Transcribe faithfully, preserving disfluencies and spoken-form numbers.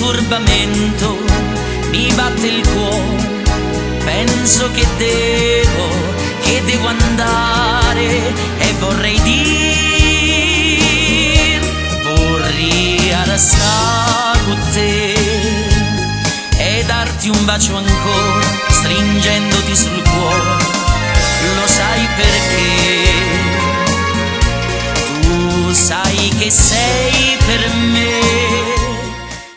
turbamento mi batte il cuore, penso che devo, che devo andare e vorrei dir, vorrei restare con te e darti un bacio ancora, stringendoti sul cuore, lo sai